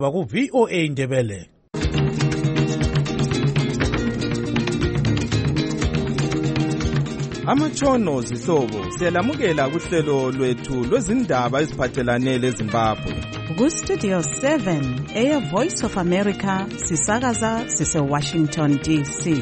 Baku VOA Indebele. Amatshono zihlobo siyalamukela kuhlelo lwethu lwezindaba eziphathelane leZimbabwe. Ku-Studio 7 Air Voice of America sisakaza sise-Washington DC.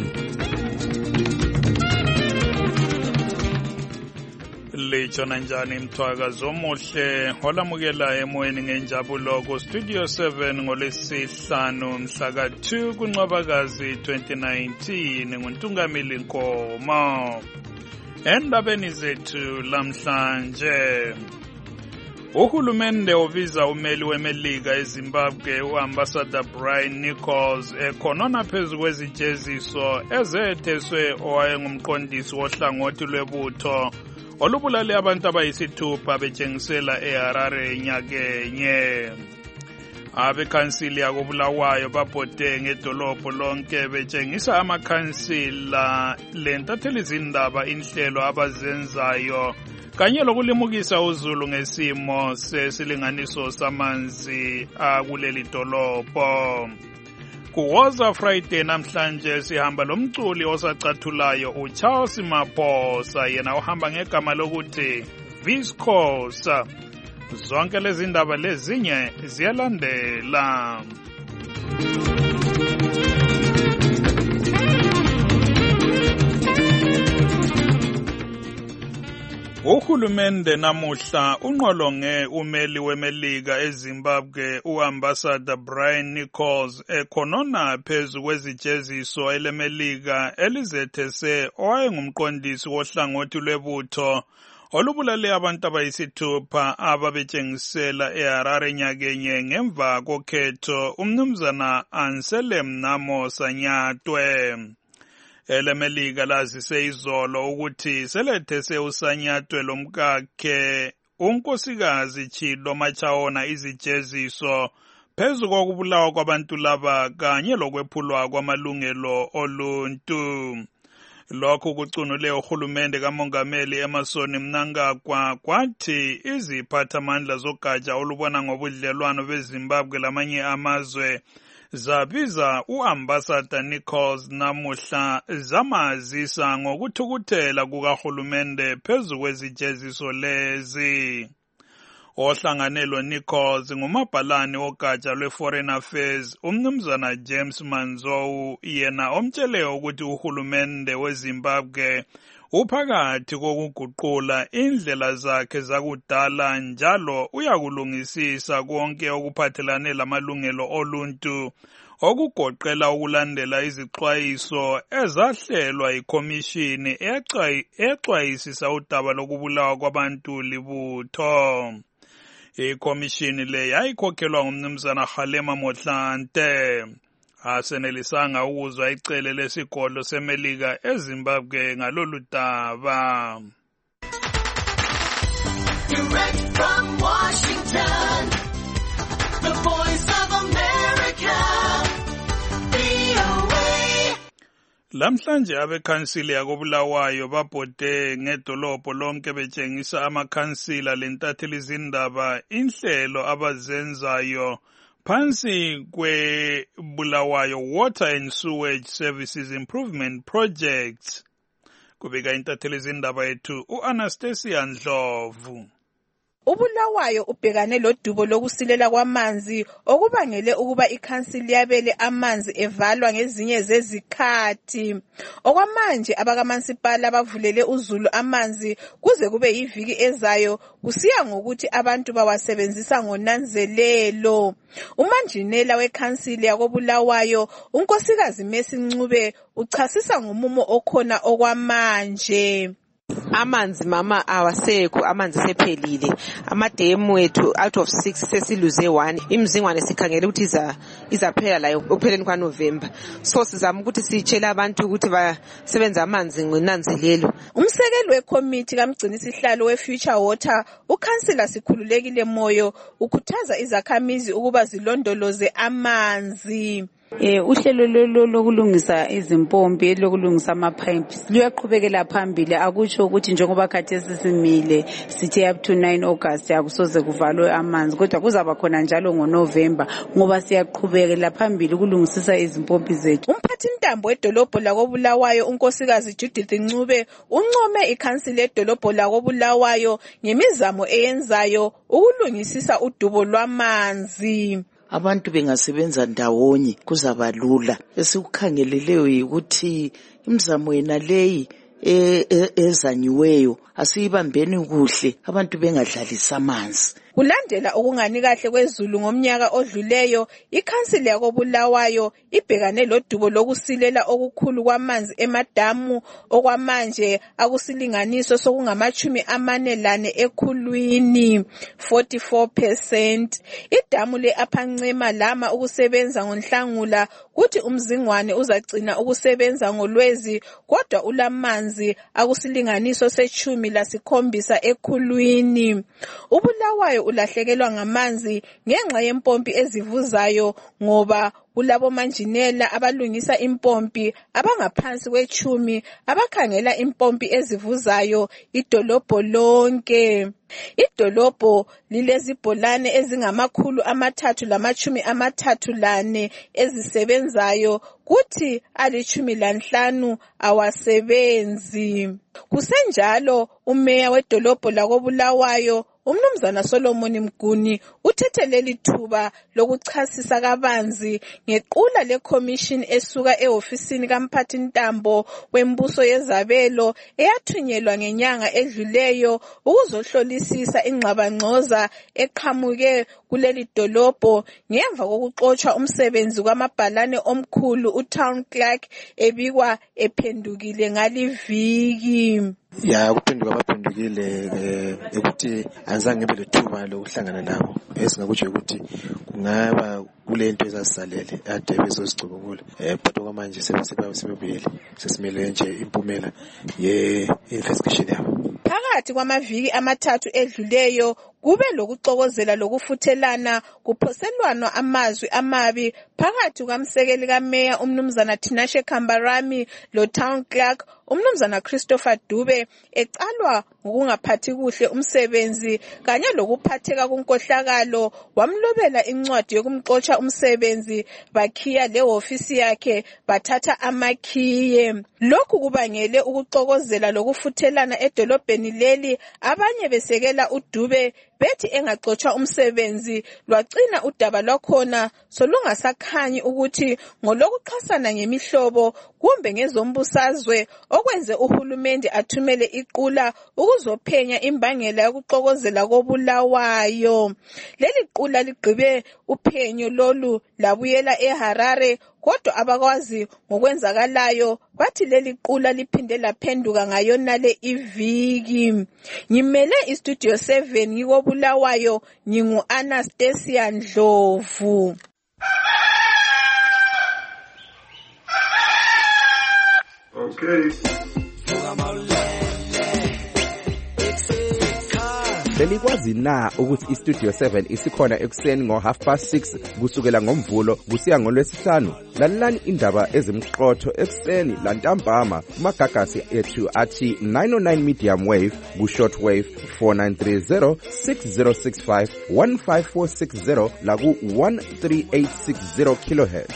Lichona njani mthwakazo omuhle olamukela emoyeni ngenjabulo ku-Studio 7 ngolesihlanu mhla ka-2 kuNcwabakazi 2019 nguNtungamili Nkomo. Endabeni zethu lamhlanje, uhulumende ubiza umeli weMelika eZimbabwe uAmbassador Brian Nichols ekhonona phezu kwezijeziso ezetheswe owayengumqondisi wohlangothi lwebutho olubulale abantu abayisithupha betshengisela eHarare nyakenye. Abekhansili yakobulawayo babhode ngedolobho lonke betshengisa amakhansila lentatheli zindaba inhlelo abazenzayo kanye lokulimukisa uzulu ngesimo sesilinganiso samanzi akuleli dolobho. Kuwoza Friday namhlanje sihamba lomculi osacathulayo uCharles Maphosa, yena uhamba ngegama lokuthi Viscosa. Zonke lezi ndaba lezinye ziyalandela. Uhulumende namuhla unqolonge umeli weMelika eZimbabwe uAmbassador Brian Nichols ekhonona phezu kwezijeziso eleMelika elizethese owayengumqondisi wohlangothi lwebutho olubulale abantu abayisithupha ababetshengisela eHarare nyakenye ngemva kokhetho umnumzana Anselm Namosa Nyatwe. EleMelika lazise izolo ukuthi selethese uSanyatwe lomkakhe unkosikazi Chilo Machaona izijeziso phezu kokubulawa kwabantu laba kanye lokwephulwa kwamalungelo oluntu. Lokhu kucunule uhulumende kaMongameli Emmerson Mnangagwa kwathi iziphathamandla zogatsha olubona ngobudlelwano beZimbabwe lamanye amazwe zabiza uAmbassador Nichols namuhla zamazisa ngokuthukuthela kukahulumende phezu kwezijeziso lezi. Ohlanganelo Nichols ngumabhalane wogatsha lweForeign Affairs umnumzana James Manzou, yena omtshele ukuthi uhulumende weZimbabwe uphakathi kokuguqula indlela zakhe zakudala njalo uyakulungisisa konke okuphathelane lamalungelo oluntu okugoqela ukulandela izixwayiso ezahlelwa ikhomishini exwayisisa udaba lokubulawa kwabantu libutho. Ikhomishini le yayikhokhelwa ngumnumzana Kgalema Motlanthe. Asenelisanga ukuzwa icele lesigodlo seMelika eZimbabwe ngalolu daba. Direct from Washington, the Voice of America, VOA. Lamhlanje abekhansili yakobulawayo babhode ngedolobho lonke betshengisa amakhansila lentatheli zindaba inhlelo abazenzayo phansi kweBulawayo Water and Sewage Services Improvement Project. Kubika intatheli zindaba yethu uAnastasia Ndlovu. Ubulawayo ubhekane lodubo lokusilela kwamanzi okubangele ukuba ikhansili yabele amanzi evalwa ngezinye zezikhathi. Okwamanje abakamasipala bavulele uzulu amanzi kuze kube yiviki ezayo kusiya ngokuthi abantu bawasebenzisa ngonanzelelo. Umanjinela wekhansili yakobulawayo unkosikazi Messi Ncube uchasisa ngomumo okhona okwamanje. Amanzi mama awasekho, amanzi sephelile. Amademu ethu out of 6 sesiluze 1. Imizingwane sikhangele ukuthi izaphela la ekupheleni kwaNovember. So sizama ukuthi sitshela abantu ukuthi basebenza amanzi ngonanzelelo. Umsekeli wekomiti kamgcinisi sihlalo weFuture Water ukhansila Sikhululekile Moyo ukhuthaza izakhamizi ukuba zilondoloze amanzi. Uhlelo lokulungisa izimpompi lokulungisa ama-pipes luyaqhubekela phambili, akutsho ukuthi njengoba khathesi simile sithi up to 9 August akusoze kuvalwe amanzi, kodwa kuzaba khona njalo ngoNovember ngoba siyaqhubekela phambili ukulungisisa izimpompi zethu. Umphathintambo wedolobho lakoBulawayo unkosikazi Judith Ncube uncome ikhansili yedolobho lakoBulawayo ngemizamo eyenzayo ukulungisisa udubo lwamanzi. Abantu bengasebenza ndawonye kuzaba lula. Esikukhangeleleyo ukuthi imizamo yena leyi ezanyiweyo asiyibambeni kuhle, abantu bengadlalisa amanzi. Kulandela ukungani kahle kwezulu ngomnyaka odluleyo, ikhansili yakoBulawayo ibhekane lodubo lokusilela okukhulu kwamanzi emadamu okwamanje akusilinganiso sokungama-44 ekhulwini 44%. Idamu le-Aphancema lama ukusebenza ngoNhlangula kuthi uMzingwane uzagcina ukusebenza ngoLwezi, kodwa ulamanzi akusilinganiso se-17 ekhulwini. uBulawayo ulahlekelwa ngamanzi ngenxa yempompi ezivuzayo ngoba kulabomanjinela abalungisa impompi abangaphansi kwe-10 abakhangela impompi ezivuzayo idolobho lonke. Idolobho lilezibholane ezingama-334 ezisebenzayo kuthi 15 awasebenzi. Kusenjalo umeya wedolobho lakoBulawayo uMnumzana Solomon Mguni uthethe leli thuba lokuchasisa kabanzi ngequla le-commission esuka ehofisini kamphathintambo wembuso yezabelo eyathunyelwa ngenyanga edluleyo ukuzohlolisisa ingxabangxoza eqhamuke kuleli dolobho ngemva kokuxotshwa umsebenzi kwamabhalane omkhulu uTown Clerk ebikwa ephendukile ngaliviki. Kuphenduka baphendukile ukuthi azange ngibe lethuba lokuhlangana nabo. Esingakutsho ukuthi kungaba kule nto ezazisalele ade bezozicubungula. But okwamanje sebebuyele sesimele nje impumela ye-investigation yabo. Phakathi kwamaviki amathathu edluleyo kube lokuxokozela lokufuthelana kuphoselwana amazwi amabi phakathi kwamsekeli kameya uMnumzana Tinashe Kambarami lo-Town Clerk uMnumzana Christopher Dube ecalwa ngokungaphathi kuhle umsebenzi kanye lokuphatheka kunkohlakalo. Wamlobela incwadi yokumxotsha umsebenzi bakhiya lehofisi yakhe bathatha amakhiye. Lokhu kubangele ukuxokozela lokufuthelana edolobheni leli, abanye besekela uDube bethi engaxotshwa umsebenzi. Lwagcina udaba lwakhona solungasakhanyi ukuthi ngolokuxhasana ngemihlobo kumbe ngezombusazwe okwenze uhulumende athumele iqula ukuzophenya imbangela yokuxokozela koBulawayo. Leli qula ligqibe uphenyo lolu labuyela eHarare, kodwa abakwazi ngokwenzakalayo bathi leli qula liphinde laphenduka ngayonale iviki. Ngimele iStudio 7 ngikoBulawayo, ngingu-Anastasia Ndlovu. Okay. Belikwazi na ukuthi iStudio 7 isikhona ekuseni ngo6:30 kusukela ngoMvulo kusiya ngoLwesihlanu? Lalelani indaba ezimqotho ekuseni lantambama kumagagasi ethu athi 909 medium wave ku-short wave 4930 6065 15460 la ku-13860 kilohertz.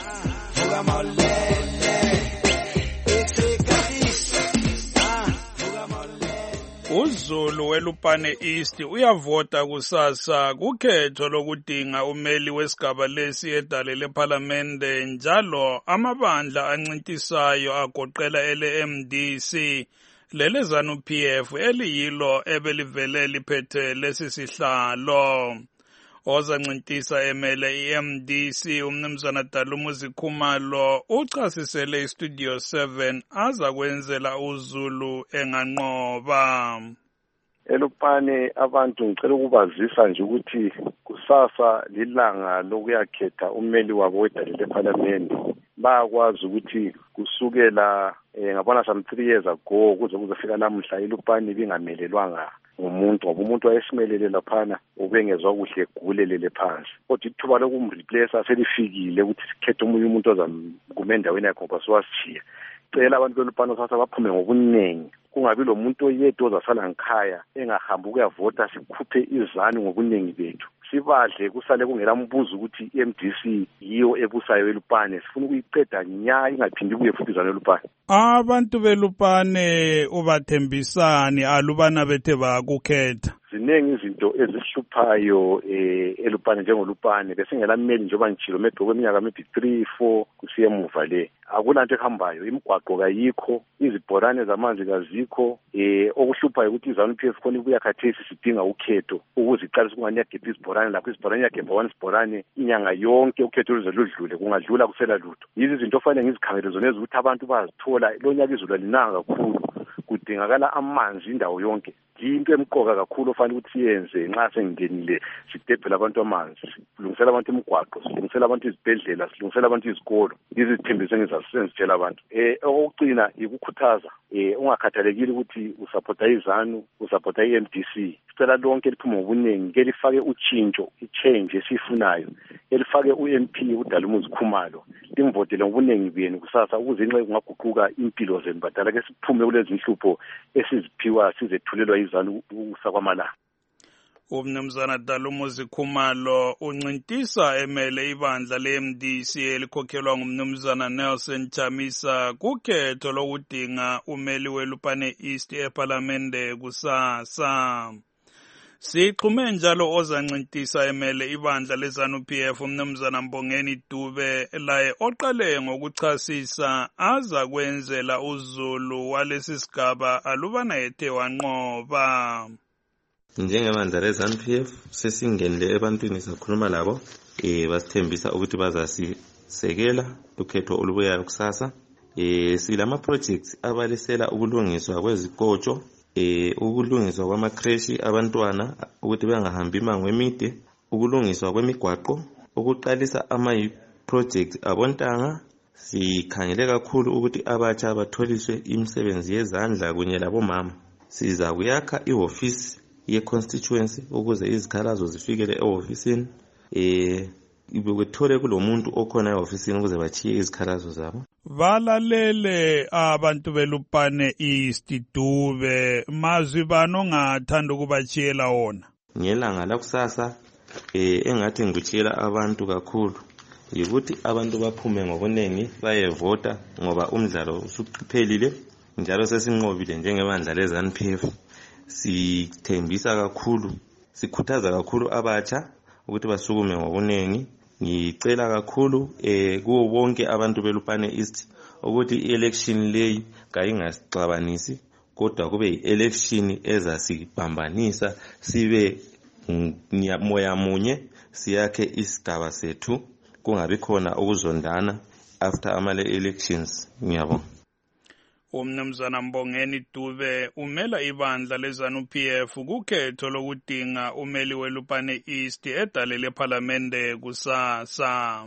uZulu weLupane East uyavota kusasa kukhetho lokudinga umeli wesigaba lesi edale lePhalamende, njalo amabandla ancintisayo agoqela ele-MDC lele-ZANU-PF eliyilo ebelivele liphethe lesi sihlalo. Ozancintisa emele iMDC uMnumzana Dalumuzi Khumalo uchasisele iStudio 7 azakwenzela uZulu enganqoba. eLupane abantu ngicela ukubazisa nje ukuthi kusasa lilanga lokuyakhetha umeli wabo wedale lePhalamende. Bayakwazi ukuthi kusukela ngabona some 3 years ago kuze kuzofika namuhla eLupane bingamelelwanga ngumuntu ngoba umuntu wayesimelele laphana ubengezwa kuhle egulelele phansi kodwa ithuba lokumreplace selifikile ukuthi sikhethe omunye umuntu ozamkuma endaweni yakhe ngoba siwasishiya cela abantu belupano sasa baphume ngobuningi kungabi lo muntu oyedwa ozasala ngikhaya engahambi ukuyavota sikhuphe izanu ngobuningi bethu sibadle kusale kungela mbuzo ukuthi iMDC yiyo ebusayo elupane sifuna ukuyiqeda nya ingaphindi kuye futhi izanu elupane abantu belupane ubathembisani alubana bethe bakukhetha ziningi izinto ezihluphayo elupane njengolupane besingela mmeli njengoba ngitshilo medoko eminyaka maybe 3-4 kusiya emuva le akulanto ehambayo imigwaqo kayikho izibhorane zamanzi kazikho okuhluphayo ukuthi izanu PF khona ibuya khathesi sidinga ukhetho ukuze iqalise kunganiyagebha izibhorane lapho izibhorane yagebha one isibhorane inyanga yonke ukhetho luze ludlule kungadlula kusela lutho yizi izinto ofanele ngizikhangele zona ezukuthi abantu bazithola lo nyaka izulu linanga kakhulu kudingakala amanzi indawo yonke into emqoka kakhulu ofanele ukuthi siyenze nxa sengingenile sidebhela abantu amanzi silungisela abantu imigwaqo silungisela abantu izibhedlela silungisela abantu izikolo izithembiso engizasenzitshela abantu okucina ikukhuthaza ungakhathalekile ukuthi usupporta izanu usupporta iMDC sicela lonke liphume ngobuningi ke lifake utshintsho ichange esifunayo elifake uMP uDalumuzi Khumalo limvotele ngobuningi benu kusasa ukuze inxe kungaguquka impilo zenu badala ke siphume kulezi inhlupho esiziphiwa sizethulelwa izanu usakwamalanga umnumzana Dalumuzi Khumalo uncintisa emele ibandla leMDC elikhokhelwa ngumnumzana Nelson Chamisa kukhetho lokudinga umeli welupane East eParliamente kusasa sixhume njalo ozancintisa emele ibandla lezanu PF umnumzana Mbongeni Dube laye oqale ngokuchasisa aza kwenzela uZulu walesi sigaba alubana ethe wanqoba njengebandla lezanu PF sesingenile ebantwini sakhuluma labo basithembisa ukuthi bazasisekela ukhetho olubuyayo kusasa silama projects abalisela ukulungiswa kwezikotsho ukulungiswa kwamakreshi abantwana ukuthi bengahambi imango emide ukulungiswa kwemigwaqo ukuqalisa ama-projects abontanga sikhangele kakhulu ukuthi abatsha batholiswe imisebenzi yezandla kunye labomama siza kuyakha ihofisi ye-constituency ukuze izikhalazo zifikele ehofisini ibekuthole kulomuntu okhona ehofisini ukuze bachiye izikhalazo zabo balalele abantu belupane East Dube mazwi bani ongathanda ukubachiyela wona ngelanga lakusasa engathi ngikuchiyela abantu kakhulu yikuthi abantu baphume ngobuningi bayevota ngoba umdlalo usuphelile njalo sesinqobile njengebandla lezanu PF sithembisa kakhulu sikhuthaza kakhulu abatsha ukuthi basukume ngobuningi ngicela kakhulu kuwo bonke abantu belupane East ukuthi i-election leyi kayingasixabanisi kodwa kube i-election ezasibambanisa sibe moya munye siyakhe isigaba sethu kungabi khona ukuzondana after ama-elections ngiyabonga umnumzana Mbongeni Dube umela ibandla lezanu PF kukhetho lokudinga umeli welupane East edale leParliamente kusasa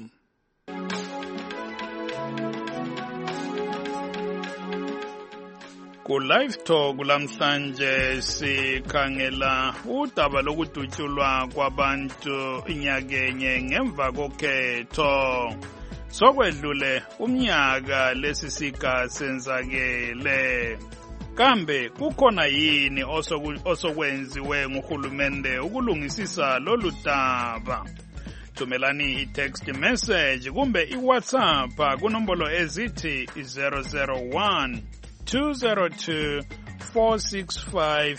ku live talk lamhlanje sikhangela udaba lokudutyulwa kwabantu inyakenye ngemva kokhetho sokwedlule umnyaka lesisiga senzakele kambe kukhona yini osokwenziwe nguhulumende ukulungisisa lolu daba thumelani i-text message kumbe i-WhatsApp kunombolo ezithi 001 202 465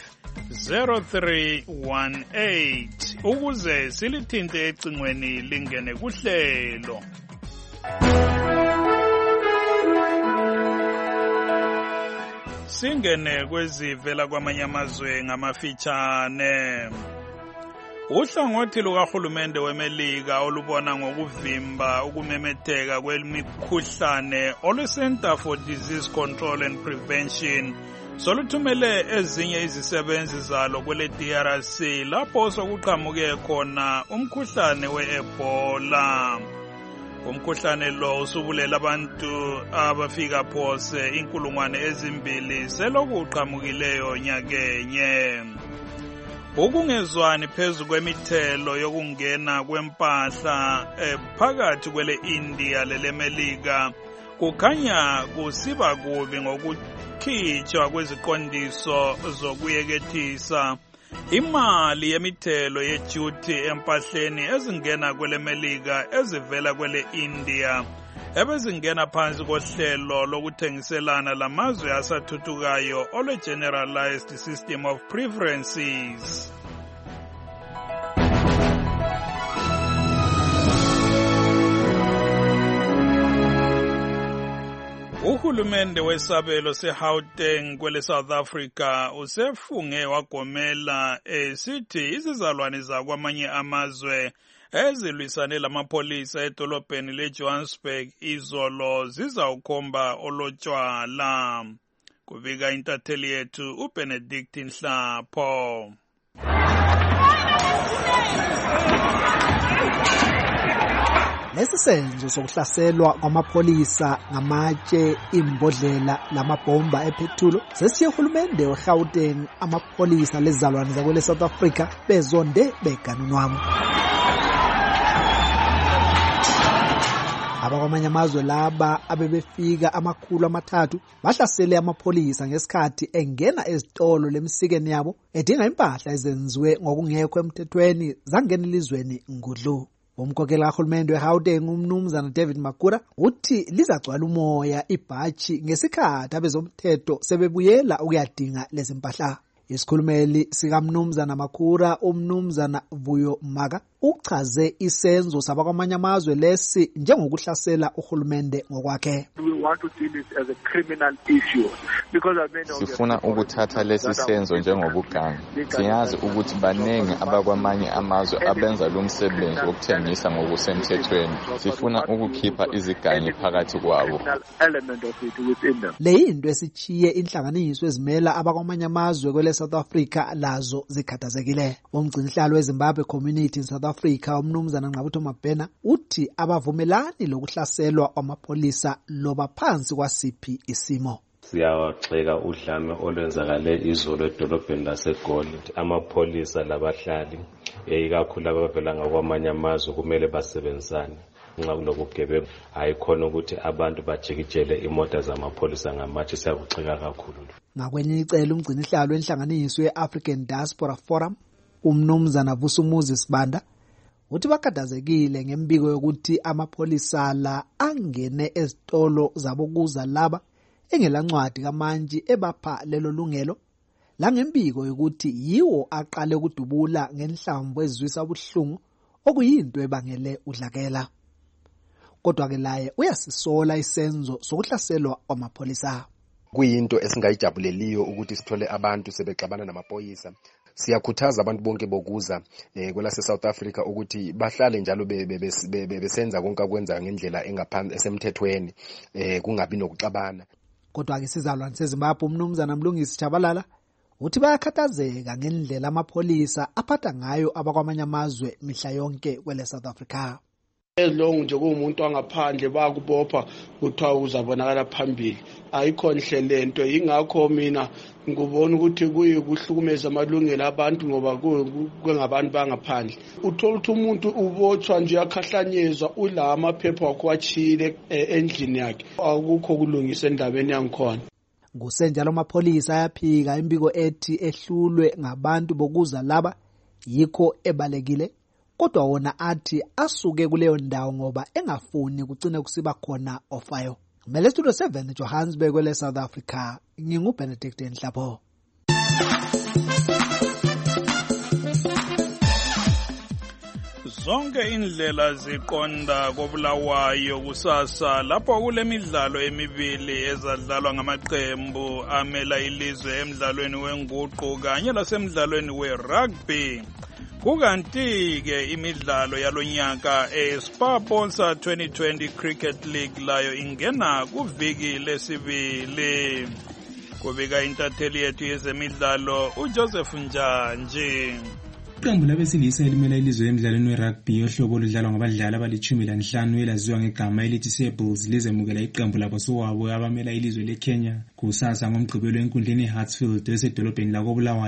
0318 ukuze silithinte ecingweni lingene kuhlelo singene kwezivela kwamanye amazwe ngamafitshane uhlangothi lukahulumende wemelika olubona ngokuvimba ukumemetheka kwemikhuhlane olu-Center for Disease Control and Prevention soluthumele ezinye izisebenzi zalo kwele DRC lapho sokuqhamuke khona umkhuhlane we-Ebola umkhuhlane lo usubulela abantu abafika phose 2,000 selokuqhamukileyo nyakenye Ukungezwani phezu kwemithelo yokungena kwempahla phakathi kwele India lelemelika kukhanya kusiba kubi ngokukhitshwa kweziqondiso zokuyekethisa imali yemithelo yeduty empahleni ezingena kwele Melika ezivela kwele India ebezingena phansi kohlelo lokuthengiselana lamazwe asathuthukayo ole Generalized System of Preferences. Uhulumende wesabelo seGauteng kwele South Africa usefunge wagomela esithi izizalwane zakwamanye amazwe ezilwisane lamapolisa edolobheni leJohannesburg izolo zizawukhomba olotshwala. Kubika intatheli yethu uBenedict Nhlapho. Lesi senzo sokuhlaselwa kwamapolisa ngamatshe, imbodlela lamabhomba ephethulu sesiye uhulumende weGauteng amapolisa lezizalwane zakwele South Africa bezonde beganunwamo. Abakwamanye amazwe laba abebefika 300 bahlasele amapolisa ngesikhathi engena ezitolo lemsikeni yabo edinga impahla ezenziwe ngokungekho emthethweni zangena elizweni ngudlu. Umkhokheli kahulumende weGauteng umnumzana David Makura uthi lizacwala umoya ibhachi ngesikhathi abezomthetho sebebuyela ukuyadinga lezi mpahla. Isikhulumeli sikamnumzana Makura umnumzana Vuyo Maka uchaze isenzo sabakwamanye amazwe lesi njengokuhlasela uhulumende ngokwakhe. Sifuna ukuthatha lesi senzo njengobuganga. Siyazi ukuthi baningi abakwamanye amazwe abenza lo msebenzi wokuthengisa ngokusemthethweni. Sifuna ukukhipha izigangi phakathi kwabo. Le into esichiye inhlanganiso ezimela abakwamanye amazwe kwele South Africa lazo zikhathazekile. Umgcinihlalo weZimbabwe Community in South Africa umnumzana Ngqabutho Mabhena uthi abavumelani lokuhlaselwa kwamapolisa loba phansi kwasiphi isimo. Siyawaxeka udlame olwenzakale izolo edolobheni laseGoli. Amapolisa labahlali ikakhulu abavela ngakwamanye amazwe kumele basebenzisane. Nxa kunobugebengu ayikhona ukuthi abantu bajikijele imota zamapolisa ngamatshe. Siyakuxeka kakhulu. Ngakwenye icele umgcinihlalo wenhlanganiso ye-African Diaspora Forum umnumzana Vusumuzi Sibanda uthi bakhathazekile ngembiko yokuthi amapolisa la angene ezitolo zabokuza laba engelancwadi kamanje ebapha lelo lungelo la ngembiko yokuthi yiwo aqale ukudubula ngenhlamvu ezizwisa ubuhlungu okuyinto ebangele udlakela. Kodwa ke laye uyasisola isenzo sokuhlaselwa kwamapolisa. Kuyinto esingayijabuleliyo ukuthi sithole abantu sebexabana namapolisa. Siyakhuthaza abantu bonke bokuza kwelase South Africa ukuthi bahlale njalo besenza konke akwenza ngendlela engaphansi esemthethweni kungabi nokuxabana. Kodwa ke sizalwane seZimbabwe umnumzana Mlungisi Chabalala uthi bayakhathazeka ngendlela amapolisa aphatha ngayo abakwamanye amazwe mihla yonke kwele South Africa. Ezilongo nje kumuntu angaphandle bakubopha kuthiwa uzabonakala phambili ayikho nhle lento. Ingakho mina ngubona ukuthi kuyikuhlukumeza amalungelo abantu ngoba kwengabantu bangaphandle. Uthola ukuthi umuntu ubotshwa nje akhahlanyezwa ula amaphepha wakho wachile endlini yakhe. Akukho kulungisa endabeni yangikhona. Kusenjalo amapolisa ayaphika imbiko ethi ehlulwe ngabantu bokuza laba yikho ebalekile. Kodwa wona athi asuke kuleyo ndawo ngoba engafuni kucine kusiba khona ofayo. Mele Studio 7 Johannesburg kwele South Africa. NginguBenedict Nhlapho. Zonke indlela ziqonda koBulawayo kusasa lapho kulemidlalo emibili ezadlalwa ngamaqembu amela ilizwe emidlalweni wenguqu kanye lasemidlalweni werugby. Kukanti-ke imidlalo yalonyaka eSpar Bonsa 2020 Cricket League layo ingena kuviki lesibili. Kubika intatheli yethu yezemidlalo uJoseph Njanji. Iqembu labesilisa elimela ilizwe emidlalweni werugby ohlobo oludlalwa ngabadlali abali-15 elaziwa ngegama elithi Sables lizemukela iqembu labasowabo abamela ilizwe leKenya kusasa ngomgqibelo enkundleni eHartsfield esedolobheni lakoBulawayo.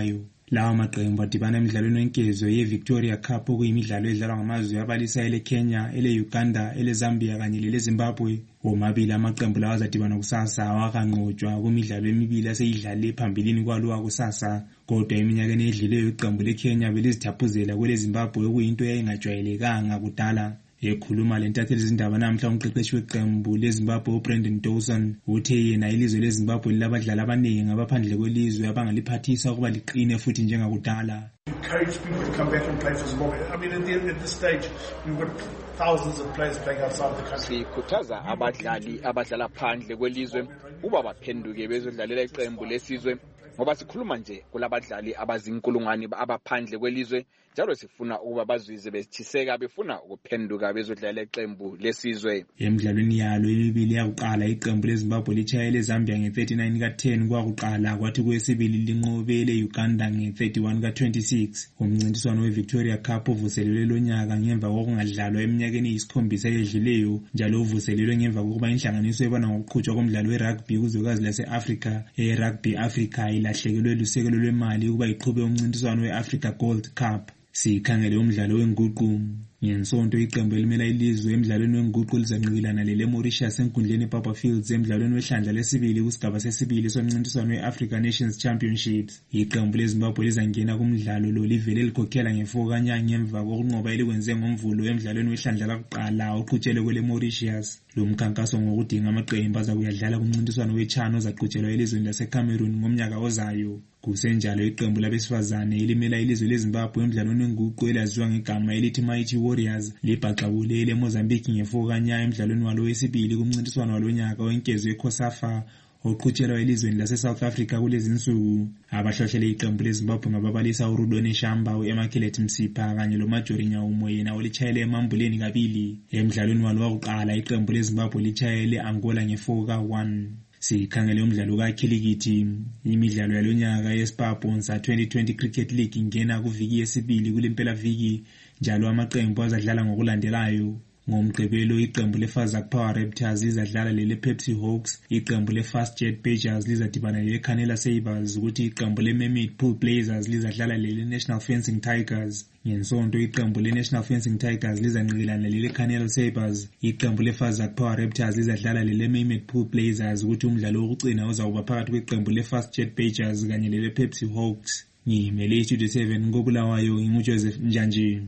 Lawa maqembu adibana emidlalweni wenkezo ye-Victoria Cup okuyimidlalo edlalwa ngamazwe abalisa ele-Kenya, ele-Uganda, ele-Zambia kanye lele-Zimbabwe. Womabili amaqembu lawa azadibana kusasa awakanqotshwa kumidlalo emibili aseyidlale phambilini kwalowa kusasa. Kodwa eminyakeni edluleyo iqembu le-Kenya belizithaphuzela kwele-Zimbabwe okuyinto eyayingajwayelekanga kudala. Ekhuluma lentatheli izindaba namhla umqeqeshi weqembu leZimbabwe uBrendan Dawson uthe yena ilizwe leZimbabwe lilabadlali abaningi abaphandle kwelizwe abangaliphathisa ukuba liqine futhi njengakudala. Encourage people to come back and play for Zimbabwe. I mean, at this stage, we've got thousands of players playing outside the country. Sikhuthaza abadlali abadlala phandle kwelizwe uba baphenduke bezodlalela iqembu lesizwe ngoba sikhuluma nje kulabadlali abazinkulungwane abaphandle kwelizwe njalo sifuna ukuba bazizwe besithiseka befuna ukuphenduka bezodlalela iqembu lesizwe. Emidlalweni yalo emibili yakuqala iqembu leZimbabwe litshayele eZambia nge-39 ka-10 kwakuqala kwathi kwesibili linqobele Uganda nge-31 ka-26. Umncintiswano we-Victoria Cup uvuselelwe lonyaka ngemva kokungadlalwa eminyakeni eyisikhombisa edluleyo njalo uvuselelwe ngemva kokuba inhlanganiso ebona ngokuqhutshwa komdlalo we-rugby kuzwekazi lase-Afrika Rugby Africa ilahlekelwe lusekelo lwemali ukuba iqhube umncintiswano we-Africa Gold Cup. Sikhangele umdlalo wenguqu. Ngensonto iqembu elimela ilizwe emidlalweni wenguqu lizanqikilana le-Mauritius enkundleni ePapa Fields emidlalweni wehlandla lesibili kusigaba sesibili somncintiswano we-Africa Nations Championships. Iqembu leZimbabwe lizangena kumdlalo lo livele likhokhela nge-4 kanyanga ngemva kokunqoba elikwenze ngomvulo emidlalweni wehlandla lakuqala oqhutshelwe kwele-Mauritius. Lo mkhankaso ngokudinga amaqembu azakuyadlala kumncintiswano weChan ozaqhutshelwa elizweni laseCameroon ngomnyaka ozayo. Kusenjalo iqembu labesifazane elimela ilizwe leZimbabwe emidlalweni wenguqu elaziwa ngegama elithi Mighty Warriors libhaqabulele eMozambique nge-4 kanyanga emidlalweni walo wesibili kumncintiswano walonyaka wenkezo eCOSAFA oqhutshelwa elizweni lase-South Africa kulezi insuku. Abahlohlele iqembu leZimbabwe ngababalisa uRudoni Shamba, u-Emakelet Msipha kanye loMajori Nyaumo yena olitshayele emambuleni kabili. Emidlalweni walo wakuqala iqembu leZimbabwe litshayele Angola nge-4 ka-1. Sikhangele umdlalo kakhilikithi. Imidlalo yalonyaka yeSpar-Bonsa 2020 Cricket League ingena kuviki yesibili kulempela viki njalo amaqembu azadlala ngokulandelayo. Ngomgqibelo iqembu leFazak Power Raptors lizadlala lele-Pepsi Hawks, iqembu leFastjet Badgers lizadibana lele-Canela Sabres ukuthi iqembu le-Mermaid Pool Blazers lizadlala lele-National Fencing Tigers. Ngensonto iqembu le-National Fencing Tigers lizanqikilana lele-Canela Sabres, iqembu leFazak Power Raptors lizadlala lele-Mermaid Pool Blazers ukuthi umdlalo wokucina uzawuba phakathi kweqembu leFastjet Badgers kanye lele-Pepsi Hawks. Ngimele iStudio 7 ngobulawayo nginguJoseph Njanji.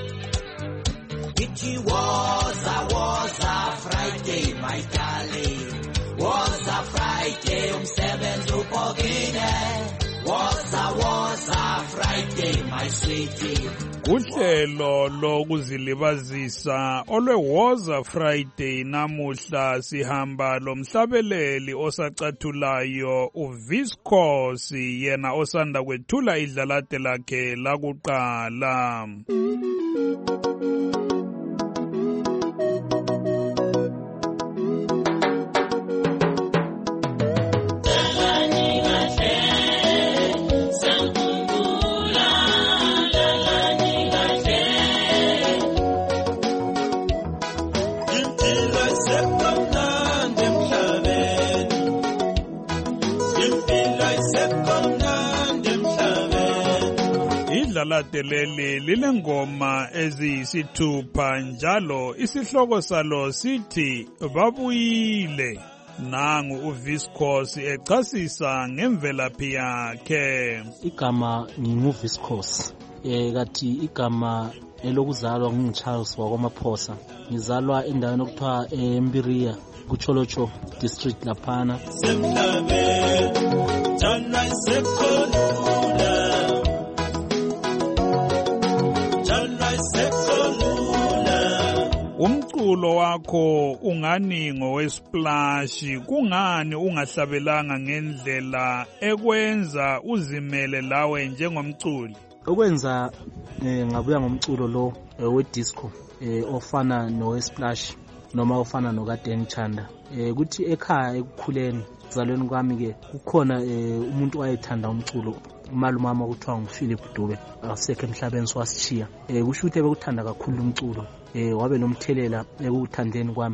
It was a Friday, my darling. Was a Friday, umsebenzi upokile. Was a Friday, my sweetie. Uhlelo lokuzilibazisa olwe-Woza Friday namuhla sihamba lomhlabeleli osacathulayo uViscosi yena osanda kwethula idlalate lakhe lakuqala. Idlalate leli lilengoma eziyisithupha njalo isihloko salo sithi babuyile. Nangu uViscosi echasisa ngemvelaphi yakhe. Igama nginguViscosi. Kathi igama elokuzalwa nginguCharles wakwamaphosa. Ngizalwa endaweni okuthiwa eMbiria kuCholocho district laphana. Umculo wakho ungani ngowesplash, kungani ungahlabelanga ngendlela ekwenza uzimele lawe njengomculi? Okwenza ngabuya ngomculo lo wedisco ofana nowesplash noma ofana nokaDan Chanda. Kuthi ekhaya ekukhuleni kuzalweni kwami ke kukhona umuntu wayethanda umculo. Umalumama kuthiwa nguPhilip Dube asekho emhlabeni swasishiya. Kusho ukuthi bekuthanda kakhulu umculo. Wabe nomthelela ekuthandeni kwami.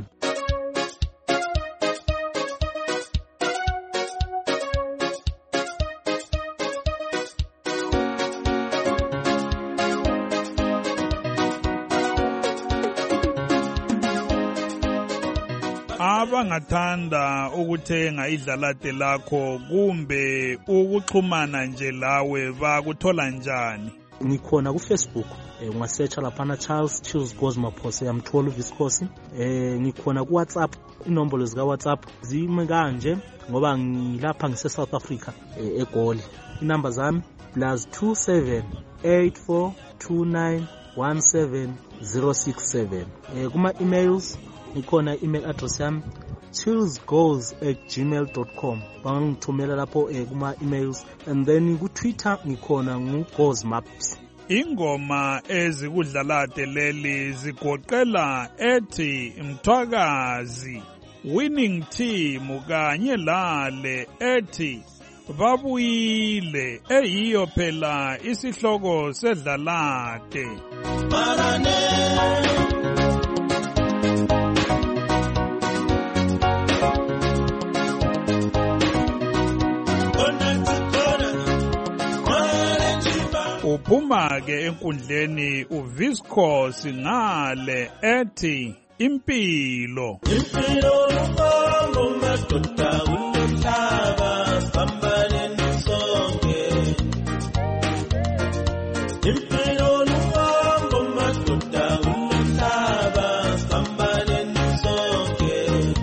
abangathanda ukuthenga idlalade lakho kumbe ukuxhumana nje lawe bakuthola njani? Ngikhona ku-Facebook, ungasearcha laphana Charles Chills Gosmaphose yamthola uViscosi. Ngikhona ku-WhatsApp, inombolo zika-WhatsApp zime kanje ngoba ngilapha ngise-South Africa eGoli. Inamba zami +27 842917 kuma-emails ngikhona email address yami chillsgoals@gmail.com. bangangithumela lapho kuma-emails, and then ku-Twitter ngikhona nguGosmaps. Ingoma ezikudlalade leli zigoqela ethi Mthwakazi, Winning Team kanye lale ethi Babuyile, eyiyo phela isihloko sedlalade. Uphuma ke enkundleni uViscosi ngale ethi Impilo. Impilo luhambo madoda ulomhlaba sambaleni sonke. Impilo luhambo madoda ulomhlaba sambaleni sonke.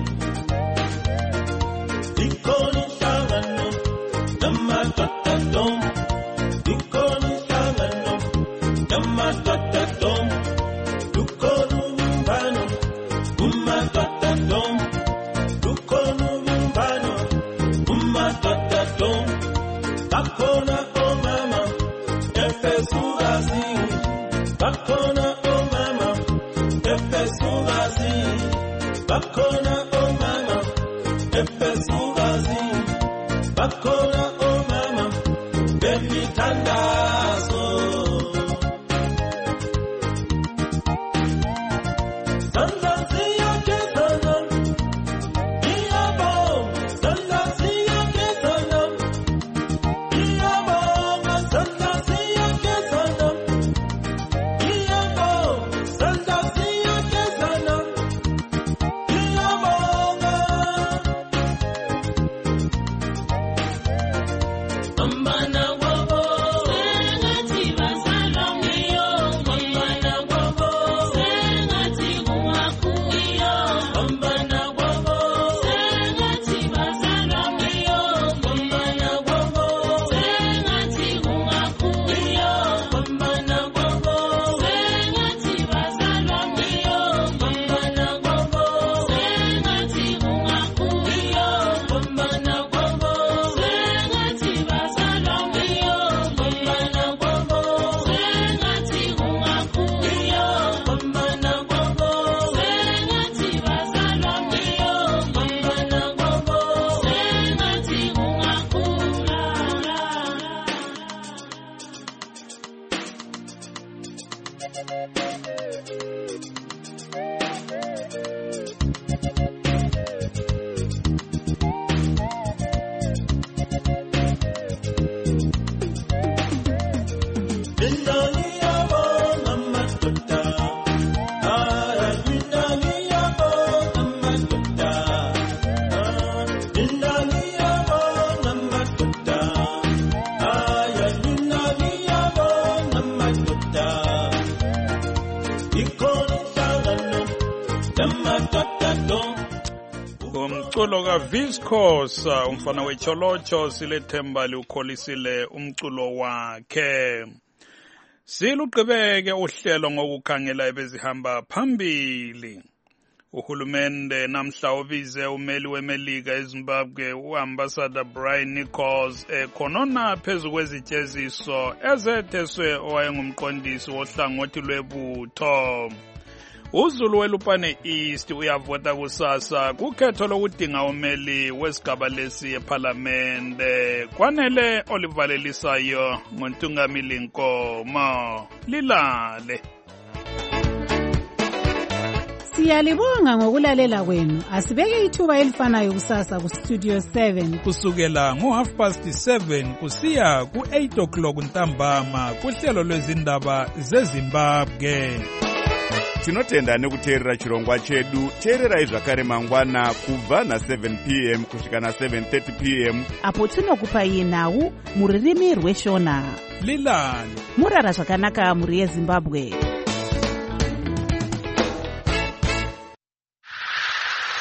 Ikhona inhlangano namadoda dom. Ikhona inhlangano namadoda dom. Lukhona ubumbano umadoda dom. Lukhona ubumbano umadoda dom. Bakhona omama efesukazi. Bakhona omama efesukazi. Bakhona omama efesukazi. Bakhona omama bemithandazo. Umculo kaViscosi, umfana wecholocho, silethemba liukholisile umculo wakhe. Siluqhubeke uhlelo ngokukhangela ebezihamba phambili. Uhulumende namhla ubize umeli weMelika eZimbabwe uAmbassador Brian Nichols ekhonona phezu kwezijeziso ezetheswe owayengumqondisi wohlangothi lwebutho. uZulu weLupane East uyavota kusasa kukhetho lokudinga umeli wesigaba lesi eParliamente. Kwanele olivalelisayo ngoNtungamili Nkomo. Lilale. Siyalibonga ngokulalela kwenu. Asibeke ithuba elifanayo kusasa ku Studio 7 kusukela ngo7:30 kusiya ku8 o'clock ntambama kuhlelo lwezindaba zeZimbabwe. tinotenda nekuteerera chirongwa chedu. Teererai zvakare mangwana kubva na7 p.m. kusvika na7:30 p.m. apo tinokupai nhau mururimi rweshona. Lilani murara zvakanaka muri yeZimbabwe.